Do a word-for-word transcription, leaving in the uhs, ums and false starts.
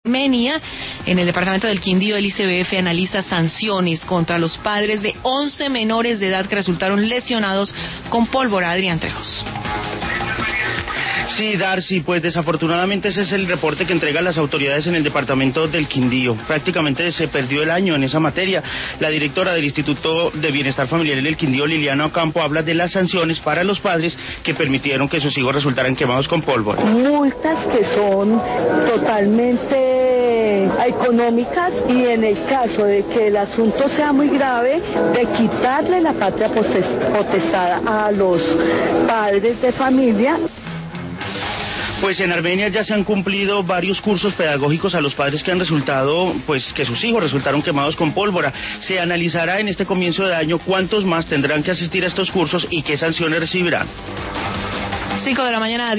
Armenia, en el departamento del Quindío, el I C B F analiza sanciones contra los padres de once menores de edad que resultaron lesionados con pólvora. Adrián Trejos. Sí, Darcy, pues desafortunadamente ese es el reporte que entregan las autoridades en el departamento del Quindío. Prácticamente se perdió el año en esa materia. La directora del Instituto de Bienestar Familiar en el Quindío, Liliana Ocampo, habla de las sanciones para los padres que permitieron que sus hijos resultaran quemados con pólvora. Multas que son totalmente económicas y en el caso de que el asunto sea muy grave, de quitarle la patria potestad a los padres de familia. Pues en Armenia ya se han cumplido varios cursos pedagógicos a los padres que han resultado, pues que sus hijos resultaron quemados con pólvora. Se analizará en este comienzo de año cuántos más tendrán que asistir a estos cursos y qué sanciones recibirán. Cinco de la mañana.